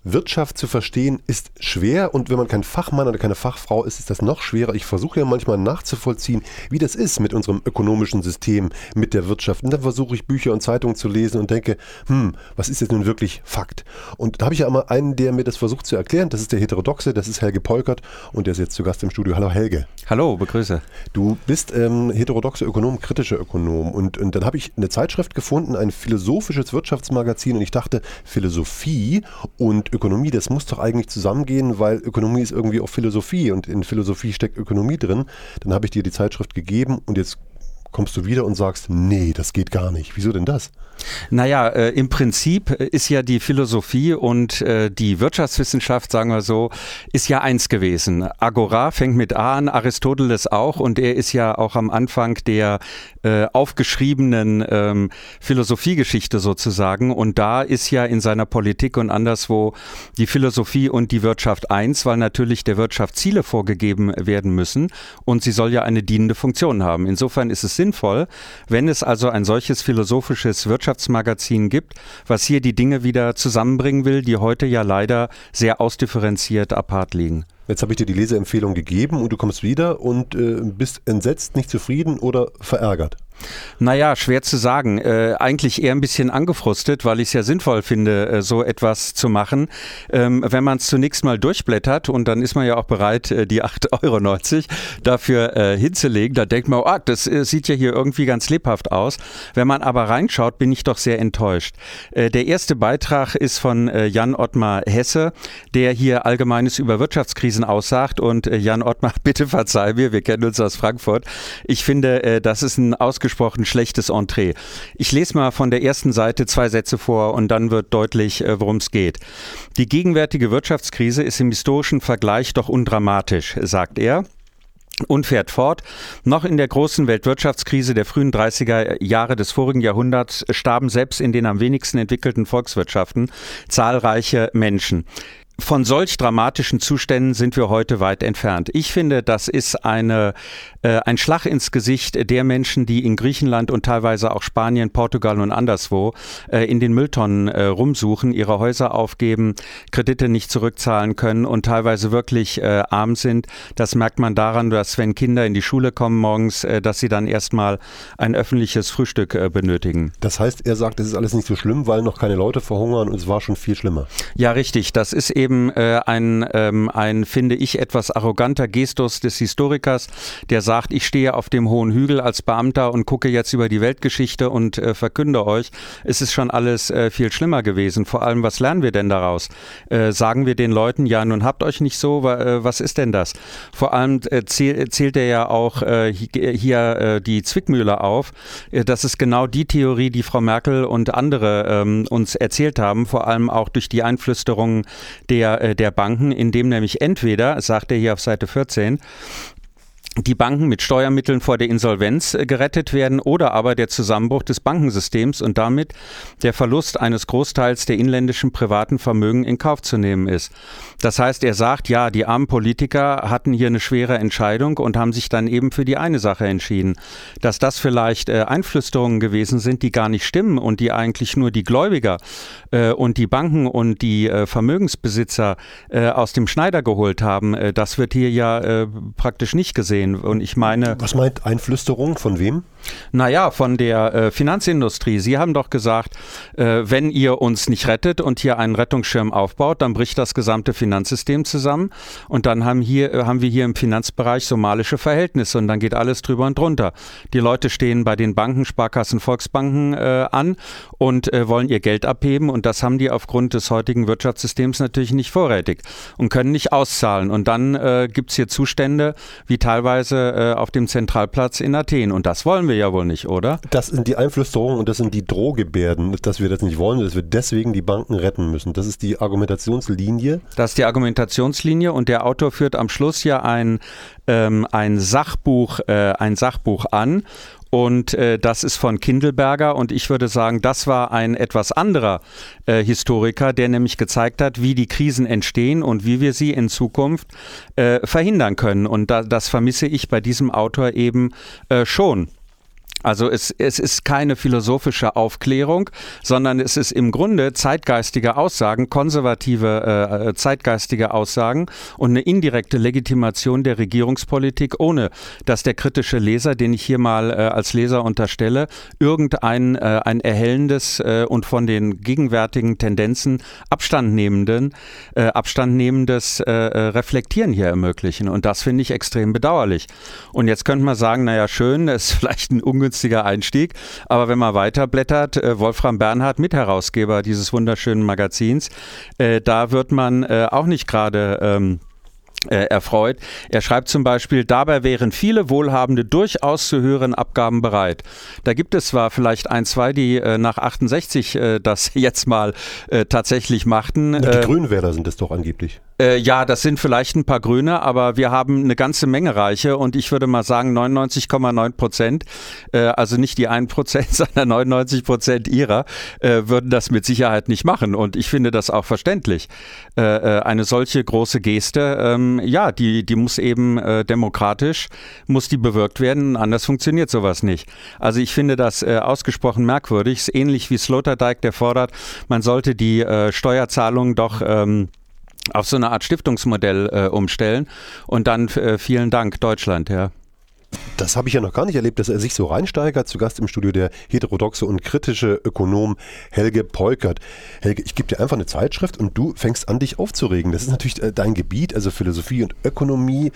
Wirtschaft zu verstehen ist schwer und wenn man kein Fachmann oder keine Fachfrau ist, ist das noch schwerer. Ich versuche ja manchmal nachzuvollziehen, wie das ist mit unserem ökonomischen System, mit der Wirtschaft. Und dann versuche ich Bücher und Zeitungen zu lesen und denke, was ist jetzt nun wirklich Fakt? Und da habe ich ja immer einen, der mir das versucht zu erklären. Das ist der Heterodoxe, das ist Helge Polkert und der ist jetzt zu Gast im Studio. Hallo Helge. Hallo, begrüße. Du bist heterodoxe Ökonom, kritischer Ökonom und dann habe ich eine Zeitschrift gefunden, ein philosophisches Wirtschaftsmagazin und ich dachte, Philosophie und Ökonomie, das muss doch eigentlich zusammengehen, weil Ökonomie ist irgendwie auch Philosophie und in Philosophie steckt Ökonomie drin. Dann habe ich dir die Zeitschrift gegeben und jetzt kommst du wieder und sagst, nee, das geht gar nicht. Wieso denn das? Naja, im Prinzip ist ja die Philosophie und die Wirtschaftswissenschaft, sagen wir so, ist ja eins gewesen. Agora fängt mit A an, Aristoteles auch und er ist ja auch am Anfang der aufgeschriebenen Philosophiegeschichte sozusagen und da ist ja in seiner Politik und anderswo die Philosophie und die Wirtschaft eins, weil natürlich der Wirtschaft Ziele vorgegeben werden müssen und sie soll ja eine dienende Funktion haben. Insofern ist es sinnvoll, wenn es also ein solches philosophisches Wirtschaftsmagazin gibt, was hier die Dinge wieder zusammenbringen will, die heute ja leider sehr ausdifferenziert apart liegen. Jetzt habe ich dir die Leseempfehlung gegeben und du kommst wieder und bist entsetzt, nicht zufrieden oder verärgert? Naja, schwer zu sagen. Eigentlich eher ein bisschen angefrustet, weil ich es ja sinnvoll finde, so etwas zu machen. Wenn man es zunächst mal durchblättert und dann ist man ja auch bereit, die 8,90 € dafür hinzulegen, da denkt man, das sieht ja hier irgendwie ganz lebhaft aus. Wenn man aber reinschaut, bin ich doch sehr enttäuscht. Der erste Beitrag ist von Jan Ottmar Hesse, der hier Allgemeines über Wirtschaftskrisen aussagt und Jan Ottmar, bitte verzeih mir, wir kennen uns aus Frankfurt. Ich finde, das ist ein ausgesprochen schlechtes Entree. Ich lese mal von der ersten Seite 2 Sätze vor und dann wird deutlich, worum es geht. Die gegenwärtige Wirtschaftskrise ist im historischen Vergleich doch undramatisch, sagt er. Und fährt fort, noch in der großen Weltwirtschaftskrise der frühen 30er Jahre des vorigen Jahrhunderts starben selbst in den am wenigsten entwickelten Volkswirtschaften zahlreiche Menschen. Von solch dramatischen Zuständen sind wir heute weit entfernt. Ich finde, das ist ein Schlag ins Gesicht der Menschen, die in Griechenland und teilweise auch Spanien, Portugal und anderswo in den Mülltonnen rumsuchen, ihre Häuser aufgeben, Kredite nicht zurückzahlen können und teilweise wirklich arm sind. Das merkt man daran, dass wenn Kinder in die Schule kommen morgens, dass sie dann erstmal ein öffentliches Frühstück benötigen. Das heißt, er sagt, es ist alles nicht so schlimm, weil noch keine Leute verhungern und es war schon viel schlimmer. Ja, richtig. Das ist eben ein, finde ich, etwas arroganter Gestus des Historikers, der sagt, ich stehe auf dem hohen Hügel als Beamter und gucke jetzt über die Weltgeschichte und verkünde euch, es ist schon alles viel schlimmer gewesen. Vor allem, was lernen wir denn daraus? Sagen wir den Leuten, ja, nun habt euch nicht so, was ist denn das? Vor allem zählt er ja auch hier die Zwickmühle auf. Das ist genau die Theorie, die Frau Merkel und andere uns erzählt haben, vor allem auch durch die Einflüsterungen der Banken, indem nämlich entweder, sagt er hier auf Seite 14, die Banken mit Steuermitteln vor der Insolvenz gerettet werden oder aber der Zusammenbruch des Bankensystems und damit der Verlust eines Großteils der inländischen privaten Vermögen in Kauf zu nehmen ist. Das heißt, er sagt, ja, die armen Politiker hatten hier eine schwere Entscheidung und haben sich dann eben für die eine Sache entschieden. Dass das vielleicht Einflüsterungen gewesen sind, die gar nicht stimmen und die eigentlich nur die Gläubiger und die Banken und die Vermögensbesitzer aus dem Schneider geholt haben, das wird hier ja praktisch nicht gesehen. Und ich meine... Was meint Einflüsterung? Von wem? Naja, von der Finanzindustrie. Sie haben doch gesagt, wenn ihr uns nicht rettet und hier einen Rettungsschirm aufbaut, dann bricht das gesamte Finanzsystem zusammen und dann haben wir hier im Finanzbereich somalische Verhältnisse und dann geht alles drüber und drunter. Die Leute stehen bei den Banken, Sparkassen, Volksbanken an und wollen ihr Geld abheben und das haben die aufgrund des heutigen Wirtschaftssystems natürlich nicht vorrätig und können nicht auszahlen. Und dann gibt es hier Zustände wie teilweise auf dem Zentralplatz in Athen und das wollen wir ja wohl nicht, oder? Das sind die Einflüsterungen und das sind die Drohgebärden, dass wir das nicht wollen, dass wir deswegen die Banken retten müssen. Das ist die Argumentationslinie. Das ist die Argumentationslinie und der Autor führt am Schluss ja ein Sachbuch an. Und das ist von Kindelberger und ich würde sagen, das war ein etwas anderer Historiker, der nämlich gezeigt hat, wie die Krisen entstehen und wie wir sie in Zukunft verhindern können. Und das vermisse ich bei diesem Autor eben schon. Also es ist keine philosophische Aufklärung, sondern es ist im Grunde zeitgeistige Aussagen, konservative zeitgeistige Aussagen und eine indirekte Legitimation der Regierungspolitik, ohne dass der kritische Leser, den ich hier mal als Leser unterstelle, irgendein ein erhellendes und von den gegenwärtigen Tendenzen Abstand nehmendes Reflektieren hier ermöglichen. Und das finde ich extrem bedauerlich. Und jetzt könnte man sagen, naja, schön, das ist vielleicht ein ungünstiger Einstieg, aber wenn man weiterblättert, Wolfram Bernhard, Mitherausgeber dieses wunderschönen Magazins, da wird man auch nicht gerade erfreut. Er schreibt zum Beispiel, dabei wären viele Wohlhabende durchaus zu höheren Abgaben bereit. Da gibt es zwar vielleicht ein, zwei, die nach 68 das jetzt mal tatsächlich machten. Die Grünwähler sind es doch angeblich. Ja, das sind vielleicht ein paar Grüne, aber wir haben eine ganze Menge Reiche und ich würde mal sagen 99,9%, also nicht die 1%, sondern 99% ihrer würden das mit Sicherheit nicht machen und ich finde das auch verständlich. Eine solche große Geste, ja, die muss eben demokratisch, muss die bewirkt werden, anders funktioniert sowas nicht. Also ich finde das ausgesprochen merkwürdig, ist ähnlich wie Sloterdijk, der fordert, man sollte die Steuerzahlungen doch auf so eine Art Stiftungsmodell umstellen und dann vielen Dank Deutschland, ja. Das habe ich ja noch gar nicht erlebt, dass er sich so reinsteigert. Zu Gast im Studio der heterodoxe und kritische Ökonom Helge Peukert. Helge, ich gebe dir einfach eine Zeitschrift und du fängst an, dich aufzuregen. Das ist natürlich dein Gebiet, also Philosophie und Ökonomie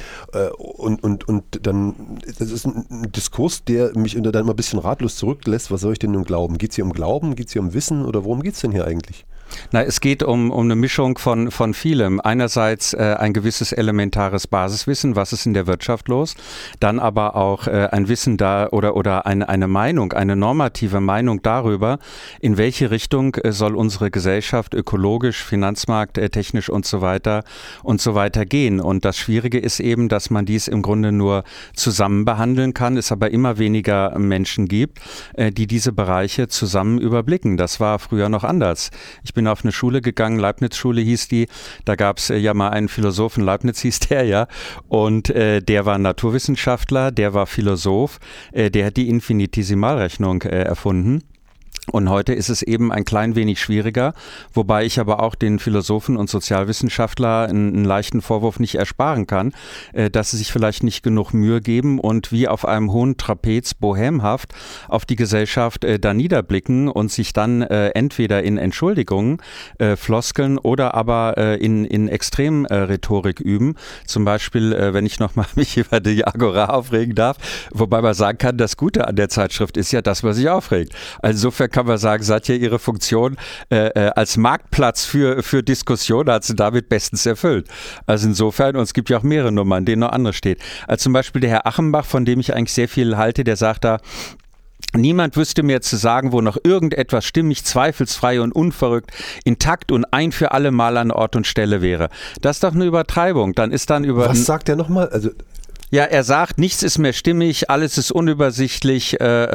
und dann, das ist ein Diskurs, der mich dann mal ein bisschen ratlos zurücklässt. Was soll ich denn nun glauben? Geht es hier um Glauben? Geht es hier um Wissen? Oder worum geht es denn hier eigentlich? Na, es geht um eine Mischung von vielem. Einerseits ein gewisses elementares Basiswissen, was ist in der Wirtschaft los, dann aber auch ein Wissen da oder eine Meinung, eine normative Meinung darüber, in welche Richtung soll unsere Gesellschaft ökologisch, finanzmarkttechnisch und so weiter gehen. Und das Schwierige ist eben, dass man dies im Grunde nur zusammen behandeln kann, es aber immer weniger Menschen gibt, die diese Bereiche zusammen überblicken. Das war früher noch anders. Ich bin auf eine Schule gegangen, Leibniz-Schule hieß die, da gab es ja mal einen Philosophen, Leibniz hieß der ja, und der war Naturwissenschaftler, der war Philosoph, der hat die Infinitesimalrechnung erfunden. Und heute ist es eben ein klein wenig schwieriger, wobei ich aber auch den Philosophen und Sozialwissenschaftler einen leichten Vorwurf nicht ersparen kann, dass sie sich vielleicht nicht genug Mühe geben und wie auf einem hohen Trapez bohemhaft auf die Gesellschaft da niederblicken und sich dann entweder in Entschuldigungen, Floskeln oder aber in Extremrhetorik üben. Zum Beispiel, wenn ich nochmal mich über die Agora aufregen darf, wobei man sagen kann, das Gute an der Zeitschrift ist ja, dass man sich aufregt. Also insofern kann man sagen, hat ja ihre Funktion als Marktplatz für Diskussionen, hat sie damit bestens erfüllt. Also insofern, und es gibt ja auch mehrere Nummern, an denen noch andere steht. Also zum Beispiel der Herr Achenbach, von dem ich eigentlich sehr viel halte, der sagt da, niemand wüsste mir zu sagen, wo noch irgendetwas stimmig, zweifelsfrei und unverrückt, intakt und ein für alle Mal an Ort und Stelle wäre. Das ist doch eine Übertreibung. Dann ist dann über. Was sagt er nochmal? Also ja, er sagt, nichts ist mehr stimmig, alles ist unübersichtlich,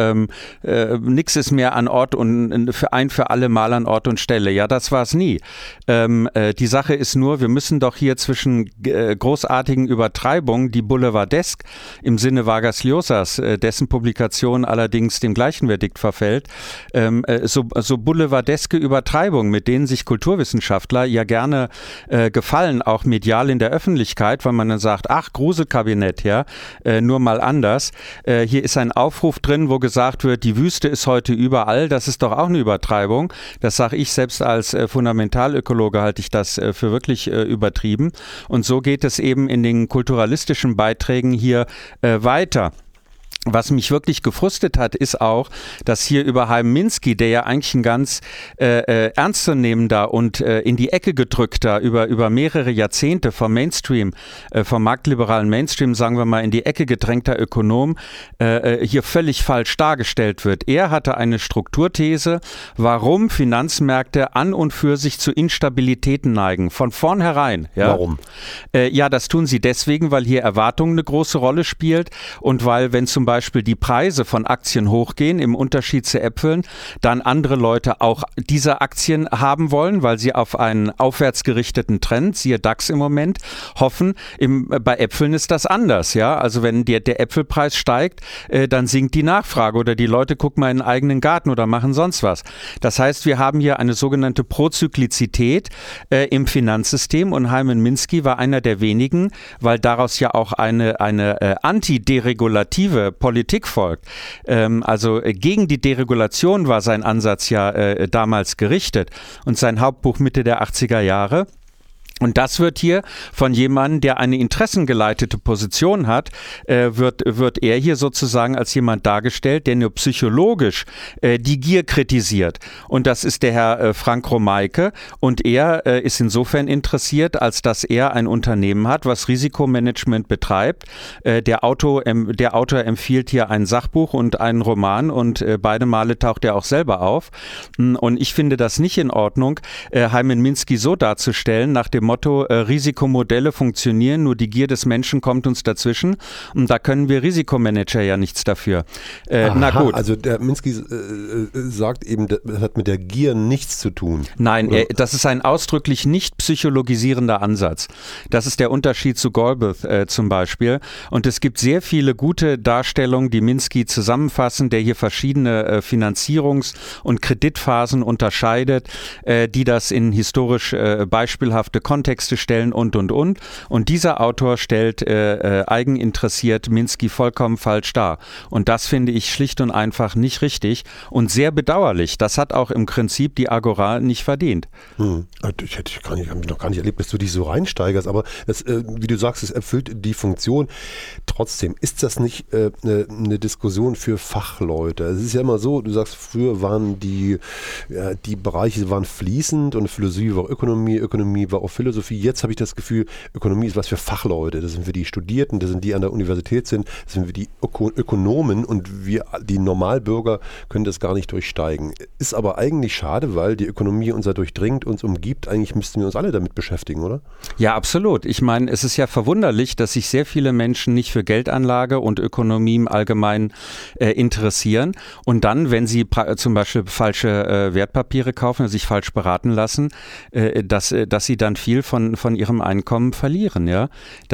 nichts ist mehr an Ort und für alle Mal an Ort und Stelle. Ja, das war es nie. Die Sache ist nur, wir müssen doch hier zwischen großartigen Übertreibungen, die boulevardesk im Sinne Vargas Llosas, dessen Publikation allerdings dem gleichen Verdikt verfällt, so boulevardeske Übertreibungen, mit denen sich Kulturwissenschaftler ja gerne gefallen, auch medial in der Öffentlichkeit, weil man dann sagt, ach, Gruselkabinett, ja, nur mal anders. Hier ist ein Aufruf drin, wo gesagt wird, die Wüste ist heute überall. Das ist doch auch eine Übertreibung. Das sage ich selbst als Fundamentalökologe, halte ich das für wirklich übertrieben. Und so geht es eben in den kulturalistischen Beiträgen hier weiter. Was mich wirklich gefrustet hat, ist auch, dass hier über Chaim Minsky, der ja eigentlich ein ganz ernstzunehmender und in die Ecke gedrückter, über mehrere Jahrzehnte vom Mainstream, vom marktliberalen Mainstream, sagen wir mal, in die Ecke gedrängter Ökonom, hier völlig falsch dargestellt wird. Er hatte eine Strukturthese, warum Finanzmärkte an und für sich zu Instabilitäten neigen. Von vornherein. Ja. Warum? Ja, das tun sie deswegen, weil hier Erwartung eine große Rolle spielt und weil, wenn zum Beispiel die Preise von Aktien hochgehen, im Unterschied zu Äpfeln, dann andere Leute auch diese Aktien haben wollen, weil sie auf einen aufwärts gerichteten Trend, siehe DAX im Moment, hoffen. Bei Äpfeln ist das anders, ja. Also wenn der Äpfelpreis steigt, dann sinkt die Nachfrage oder die Leute gucken mal in den eigenen Garten oder machen sonst was. Das heißt, wir haben hier eine sogenannte Prozyklizität im Finanzsystem und Hyman Minsky war einer der wenigen, weil daraus ja auch eine antideregulative Politik folgt. Also gegen die Deregulation war sein Ansatz ja damals gerichtet und sein Hauptbuch Mitte der 80er Jahre. Und das wird hier von jemandem, der eine interessengeleitete Position hat, wird er hier sozusagen als jemand dargestellt, der nur psychologisch die Gier kritisiert. Und das ist der Herr Frank Romeike. Und er ist insofern interessiert, als dass er ein Unternehmen hat, was Risikomanagement betreibt. Der Autor empfiehlt hier ein Sachbuch und einen Roman und beide Male taucht er auch selber auf. Und ich finde das nicht in Ordnung, Hyman Minsky so darzustellen, nach dem Motto, Risikomodelle funktionieren, nur die Gier des Menschen kommt uns dazwischen und da können wir Risikomanager ja nichts dafür. Na gut. Also der Minsky sagt eben, das hat mit der Gier nichts zu tun. Nein, das ist ein ausdrücklich nicht psychologisierender Ansatz. Das ist der Unterschied zu Galbraith zum Beispiel. Und es gibt sehr viele gute Darstellungen, die Minsky zusammenfassen, der hier verschiedene Finanzierungs- und Kreditphasen unterscheidet, die das in historisch beispielhafte Kontexte stellen und. Und dieser Autor stellt eigeninteressiert Minsky vollkommen falsch dar. Und das finde ich schlicht und einfach nicht richtig und sehr bedauerlich. Das hat auch im Prinzip die Agora nicht verdient. Ich habe noch gar nicht erlebt, dass du dich so reinsteigerst, aber das, wie du sagst, es erfüllt die Funktion. Trotzdem, ist das nicht eine Diskussion für Fachleute? Es ist ja immer so, du sagst, früher waren die Bereiche waren fließend und Philosophie war Ökonomie war auch Philosophie. Jetzt habe ich das Gefühl, Ökonomie ist was für Fachleute. Das sind für die Studierten, das sind die an der Universität sind, das sind für die Ökonomen und wir, die Normalbürger, können das gar nicht durchsteigen. Ist aber eigentlich schade, weil die Ökonomie uns ja durchdringt, uns umgibt. Eigentlich müssten wir uns alle damit beschäftigen, oder? Ja, absolut. Ich meine, es ist ja verwunderlich, dass sich sehr viele Menschen nicht für Geldanlage und Ökonomie im Allgemeinen interessieren und dann, wenn sie zum Beispiel falsche Wertpapiere kaufen, sich falsch beraten lassen, dass sie dann viel von ihrem Einkommen verlieren. Ja?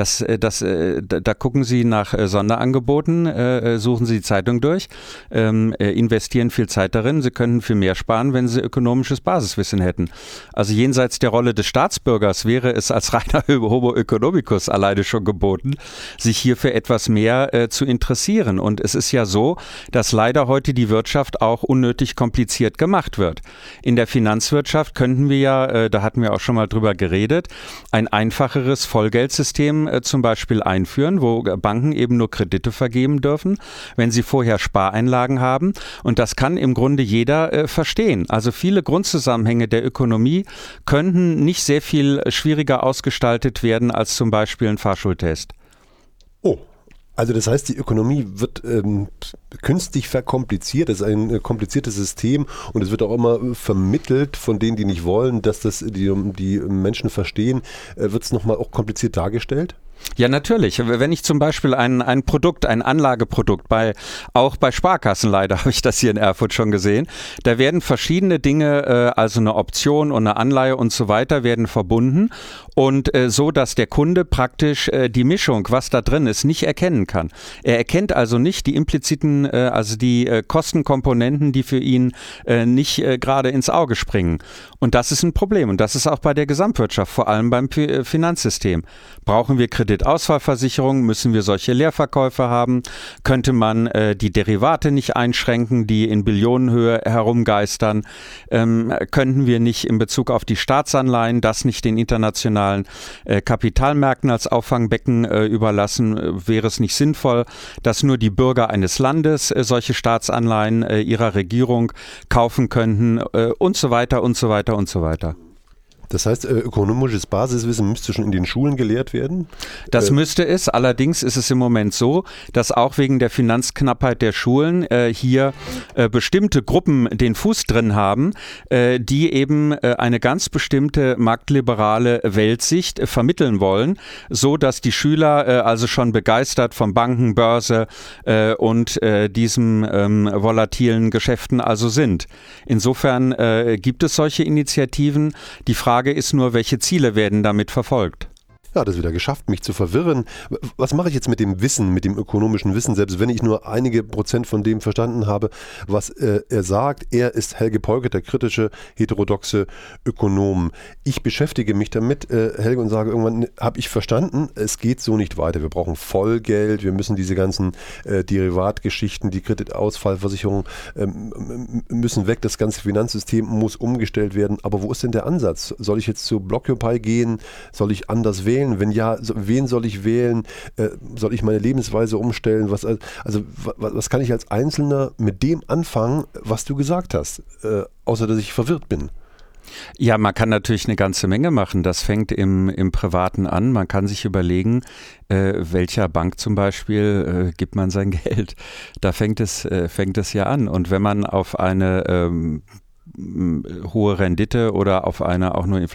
Da gucken sie nach Sonderangeboten, suchen sie die Zeitung durch, investieren viel Zeit darin. Sie könnten viel mehr sparen, wenn sie ökonomisches Basiswissen hätten. Also jenseits der Rolle des Staatsbürgers wäre es als reiner Homo economicus alleine schon geboten, sich hier für etwas mehr zu interessieren. Und es ist ja so, dass leider heute die Wirtschaft auch unnötig kompliziert gemacht wird. In der Finanzwirtschaft könnten wir ja, da hatten wir auch schon mal drüber geredet, ein einfacheres Vollgeldsystem zum Beispiel einführen, wo Banken eben nur Kredite vergeben dürfen, wenn sie vorher Spareinlagen haben. Und das kann im Grunde jeder verstehen. Also viele Grundzusammenhänge der Ökonomie könnten nicht sehr viel schwieriger ausgestaltet werden als zum Beispiel ein Fahrschultest. Oh. Also das heißt, die Ökonomie wird künstlich verkompliziert, das ist ein kompliziertes System und es wird auch immer vermittelt von denen, die nicht wollen, dass das die Menschen verstehen, wird es nochmal auch kompliziert dargestellt? Ja, natürlich. Wenn ich zum Beispiel ein Produkt, ein Anlageprodukt, auch bei Sparkassen leider habe ich das hier in Erfurt schon gesehen, da werden verschiedene Dinge, also eine Option und eine Anleihe und so weiter, werden verbunden und so, dass der Kunde praktisch die Mischung, was da drin ist, nicht erkennen kann. Er erkennt also nicht die impliziten, also die Kostenkomponenten, die für ihn nicht gerade ins Auge springen. Und das ist ein Problem und das ist auch bei der Gesamtwirtschaft, vor allem beim Finanzsystem. Brauchen wir Kreditausfallversicherung, müssen wir solche Leerverkäufe haben? Könnte man die Derivate nicht einschränken, die in Billionenhöhe herumgeistern? Könnten wir nicht in Bezug auf die Staatsanleihen das nicht den internationalen Kapitalmärkten als Auffangbecken überlassen? Wäre es nicht sinnvoll, dass nur die Bürger eines Landes solche Staatsanleihen ihrer Regierung kaufen könnten und so weiter und so weiter und so weiter? Das heißt, ökonomisches Basiswissen müsste schon in den Schulen gelehrt werden? Das müsste es. Allerdings ist es im Moment so, dass auch wegen der Finanzknappheit der Schulen hier bestimmte Gruppen den Fuß drin haben, die eben eine ganz bestimmte marktliberale Weltsicht vermitteln wollen, so dass die Schüler also schon begeistert von Banken, Börse und diesem volatilen Geschäften also sind. Insofern gibt es solche Initiativen. Die Frage ist nur, welche Ziele werden damit verfolgt? Ja, das wieder geschafft, mich zu verwirren. Was mache ich jetzt mit dem Wissen, mit dem ökonomischen Wissen, selbst wenn ich nur einige Prozent von dem verstanden habe, was er sagt? Er ist Helge Peukert, der kritische, heterodoxe Ökonom. Ich beschäftige mich damit, Helge, und sage, irgendwann habe ich verstanden, es geht so nicht weiter. Wir brauchen Vollgeld, wir müssen diese ganzen Derivatgeschichten, die Kreditausfallversicherung müssen weg, das ganze Finanzsystem muss umgestellt werden. Aber wo ist denn der Ansatz? Soll ich jetzt zu Blockupy gehen? Soll ich anders wählen? Wenn ja, wen soll ich wählen? Soll ich meine Lebensweise umstellen? Was kann ich als Einzelner mit dem anfangen, was du gesagt hast? Außer, dass ich verwirrt bin. Ja, man kann natürlich eine ganze Menge machen. Das fängt im Privaten an. Man kann sich überlegen, welcher Bank zum Beispiel gibt man sein Geld. Da fängt es ja an. Und wenn man auf eine hohe Rendite oder auf eine auch nur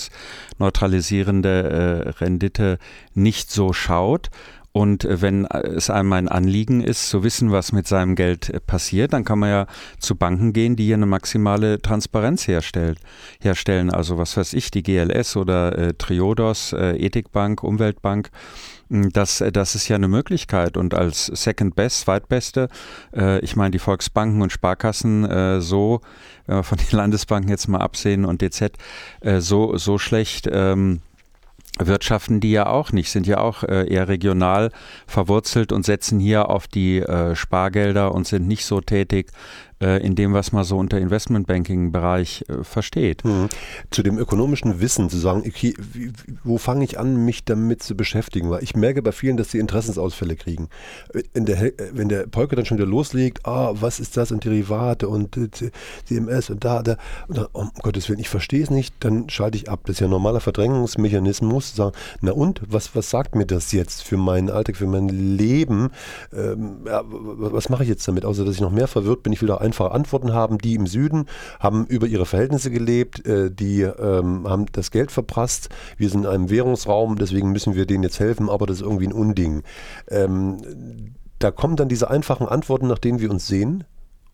inflationsneutralisierende Rendite nicht so schaut. Und wenn es einem ein Anliegen ist, zu wissen, was mit seinem Geld passiert, dann kann man ja zu Banken gehen, die hier eine maximale Transparenz herstellen. Also was weiß ich, die GLS oder Triodos, Ethikbank, Umweltbank. Das ist ja eine Möglichkeit, und als Second Best, Zweitbeste, ich meine die Volksbanken und Sparkassen wenn wir von den Landesbanken jetzt mal absehen und DZ, so schlecht wirtschaften die ja auch nicht, sind ja auch eher regional verwurzelt und setzen hier auf die Spargelder und sind nicht so tätig in dem, was man so unter Investmentbanking-Bereich versteht. Zu dem ökonomischen Wissen zu sagen, okay, wo fange ich an, mich damit zu beschäftigen? Weil ich merke bei vielen, dass sie Interessensausfälle kriegen. Wenn der Peukert dann schon wieder loslegt, was ist das und Derivate und CMS und da, und dann, um Gottes Willen, ich verstehe es nicht, dann schalte ich ab. Das ist ja ein normaler Verdrängungsmechanismus, zu sagen, na und, was sagt mir das jetzt für meinen Alltag, für mein Leben? Was mache ich jetzt damit, außer dass ich noch mehr verwirrt bin? Ich will da einfache Antworten haben. Die im Süden haben über ihre Verhältnisse gelebt, die haben das Geld verprasst. Wir sind in einem Währungsraum, deswegen müssen wir denen jetzt helfen, aber das ist irgendwie ein Unding. Da kommen dann diese einfachen Antworten, nach denen wir uns sehen?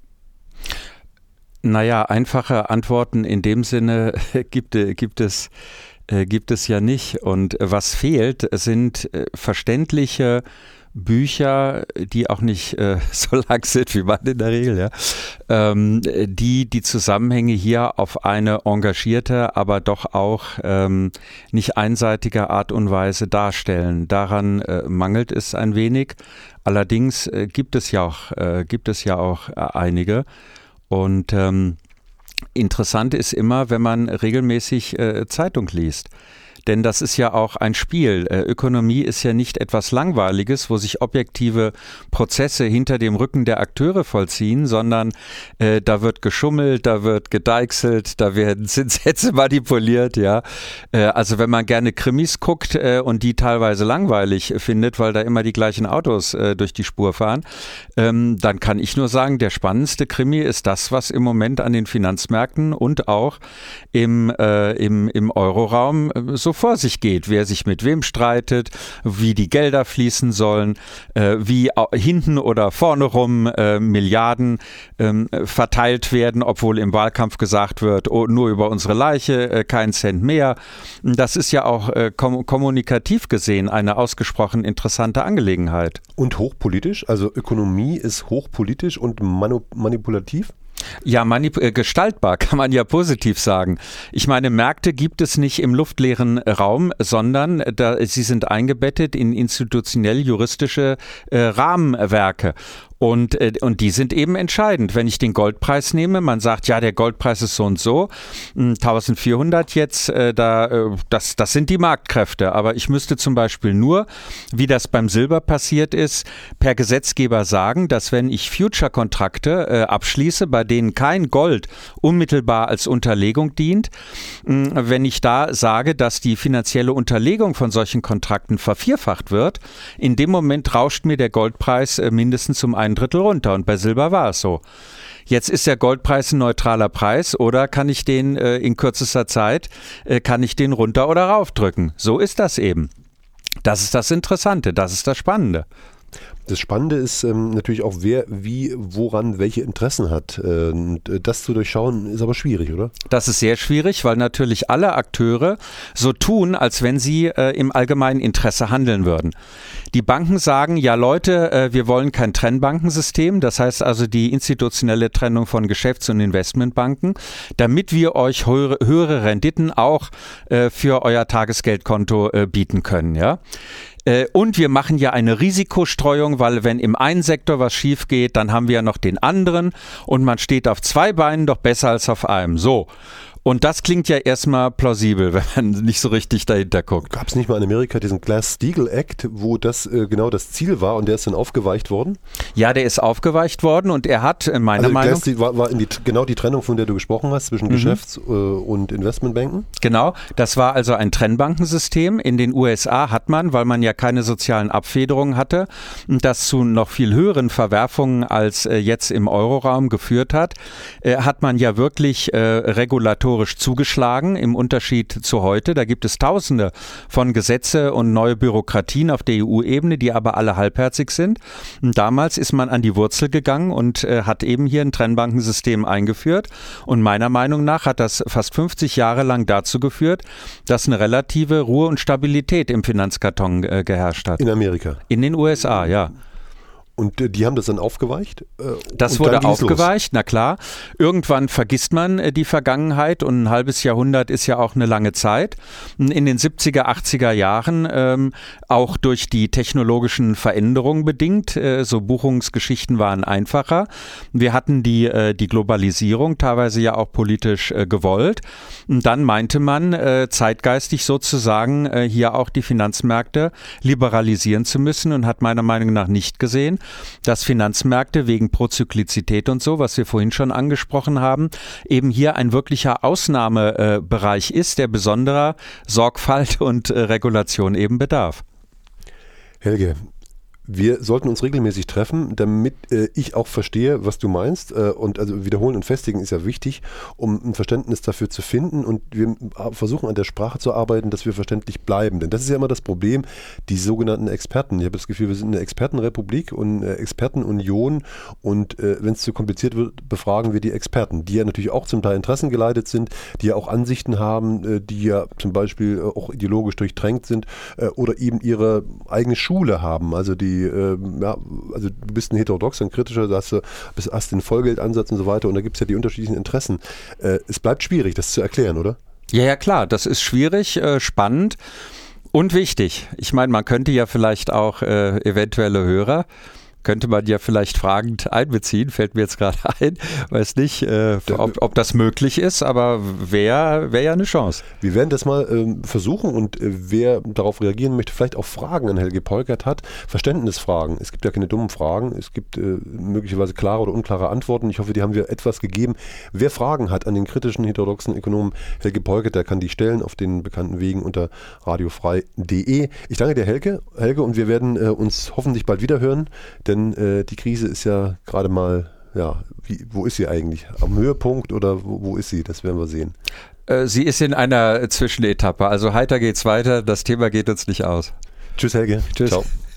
Naja, einfache Antworten in dem Sinne gibt es ja nicht. Und was fehlt, sind verständliche Bücher, die auch nicht so lang sind wie man in der Regel, ja, die Zusammenhänge hier auf eine engagierte, aber doch auch nicht einseitige Art und Weise darstellen. Daran mangelt es ein wenig. Allerdings gibt es ja auch einige. Und interessant ist immer, wenn man regelmäßig Zeitung liest. Denn das ist ja auch ein Spiel. Ökonomie ist ja nicht etwas Langweiliges, wo sich objektive Prozesse hinter dem Rücken der Akteure vollziehen, sondern da wird geschummelt, da wird gedeichselt, da werden Zinssätze manipuliert. Ja. Also wenn man gerne Krimis guckt und die teilweise langweilig findet, weil da immer die gleichen Autos durch die Spur fahren, dann kann ich nur sagen, der spannendste Krimi ist das, was im Moment an den Finanzmärkten und auch im Euroraum so vor sich geht, wer sich mit wem streitet, wie die Gelder fließen sollen, wie hinten oder vorne rum Milliarden verteilt werden, obwohl im Wahlkampf gesagt wird, nur über unsere Leiche, kein Cent mehr. Das ist ja auch kommunikativ gesehen eine ausgesprochen interessante Angelegenheit. Und hochpolitisch? Also Ökonomie ist hochpolitisch und manipulativ? Ja, gestaltbar kann man ja positiv sagen. Ich meine, Märkte gibt es nicht im luftleeren Raum, sondern sie sind eingebettet in institutionell-juristische Rahmenwerke. Und die sind eben entscheidend. Wenn ich den Goldpreis nehme, man sagt, ja, der Goldpreis ist so und so, 1400 jetzt, das sind die Marktkräfte. Aber ich müsste zum Beispiel nur, wie das beim Silber passiert ist, per Gesetzgeber sagen, dass wenn ich Future-Kontrakte abschließe, bei denen kein Gold unmittelbar als Unterlegung dient, wenn ich da sage, dass die finanzielle Unterlegung von solchen Kontrakten vervierfacht wird, in dem Moment rauscht mir der Goldpreis mindestens um 1/3 runter und bei Silber war es so. Jetzt ist der Goldpreis ein neutraler Preis oder kann ich den in kürzester Zeit, kann ich den runter oder raufdrücken. So ist das eben. Das ist das Interessante, das ist das Spannende. Das Spannende ist natürlich auch, wer, wie, woran, welche Interessen hat. Das zu durchschauen ist aber schwierig, oder? Das ist sehr schwierig, weil natürlich alle Akteure so tun, als wenn sie im allgemeinen Interesse handeln würden. Die Banken sagen, ja Leute, wir wollen kein Trennbankensystem, das heißt also die institutionelle Trennung von Geschäfts- und Investmentbanken, damit wir euch höhere Renditen auch für euer Tagesgeldkonto bieten können, ja. Und wir machen ja eine Risikostreuung, weil wenn im einen Sektor was schief geht, dann haben wir ja noch den anderen und man steht auf 2 Beinen doch besser als auf einem. So. Und das klingt ja erstmal plausibel, wenn man nicht so richtig dahinter guckt. Gab es nicht mal in Amerika diesen Glass-Steagall-Act, wo das genau das Ziel war und der ist dann aufgeweicht worden? Ja, der ist aufgeweicht worden und er hat meiner Meinung nach... war genau die Trennung, von der du gesprochen hast, zwischen Geschäfts- und Investmentbanken? Genau, das war also ein Trennbankensystem. In den USA hat man, weil man ja keine sozialen Abfederungen hatte, das zu noch viel höheren Verwerfungen als jetzt im Euroraum geführt hat, hat man ja wirklich regulatorisch zugeschlagen, im Unterschied zu heute. Da gibt es Tausende von Gesetze und neue Bürokratien auf der EU-Ebene, die aber alle halbherzig sind. Und damals ist man an die Wurzel gegangen und hat eben hier ein Trennbankensystem eingeführt. Und meiner Meinung nach hat das fast 50 Jahre lang dazu geführt, dass eine relative Ruhe und Stabilität im Finanzkarton geherrscht hat. In Amerika? In den USA, ja. Und die haben das dann aufgeweicht? Das wurde aufgeweicht, na klar. Irgendwann vergisst man die Vergangenheit und ein halbes Jahrhundert ist ja auch eine lange Zeit. In den 70er, 80er Jahren, auch durch die technologischen Veränderungen bedingt, so Buchungsgeschichten waren einfacher. Wir hatten die Globalisierung, teilweise ja auch politisch gewollt. Und dann meinte man, zeitgeistig sozusagen hier auch die Finanzmärkte liberalisieren zu müssen und hat meiner Meinung nach nicht gesehen, dass Finanzmärkte wegen Prozyklizität und so, was wir vorhin schon angesprochen haben, eben hier ein wirklicher Ausnahmebereich ist, der besonderer Sorgfalt und Regulation eben bedarf. Helge, wir sollten uns regelmäßig treffen, damit ich auch verstehe, was du meinst. Und also wiederholen und festigen ist ja wichtig, um ein Verständnis dafür zu finden. Und wir versuchen an der Sprache zu arbeiten, dass wir verständlich bleiben. Denn das ist ja immer das Problem, die sogenannten Experten. Ich habe das Gefühl, wir sind eine Expertenrepublik und Expertenunion. Und wenn es zu kompliziert wird, befragen wir die Experten, die ja natürlich auch zum Teil interessengeleitet sind, die ja auch Ansichten haben, die ja zum Beispiel auch ideologisch durchtränkt sind oder eben ihre eigene Schule haben. Also also du bist ein heterodoxer, ein kritischer, hast den Vollgeldansatz und so weiter und da gibt es ja die unterschiedlichen Interessen. Es bleibt schwierig, das zu erklären, oder? Ja, klar, das ist schwierig, spannend und wichtig. Ich meine, man könnte ja vielleicht auch eventuelle Hörer, könnte man ja vielleicht fragend einbeziehen, fällt mir jetzt gerade ein, weiß nicht, ob das möglich ist, aber wäre ja eine Chance. Wir werden das mal versuchen und wer darauf reagieren möchte, vielleicht auch Fragen an Helge Peukert hat, Verständnisfragen. Es gibt ja keine dummen Fragen, es gibt möglicherweise klare oder unklare Antworten. Ich hoffe, die haben wir etwas gegeben. Wer Fragen hat an den kritischen heterodoxen Ökonomen Helge Peukert, der kann die stellen auf den bekannten Wegen unter radiofrei.de. Ich danke dir, Helge, und wir werden uns hoffentlich bald wieder hören, denn die Krise ist ja gerade mal, ja, wo ist sie eigentlich? Am Höhepunkt oder wo ist sie? Das werden wir sehen. Sie ist in einer Zwischenetappe, also heiter geht's weiter, das Thema geht uns nicht aus. Tschüss, Helge. Tschüss. Ciao.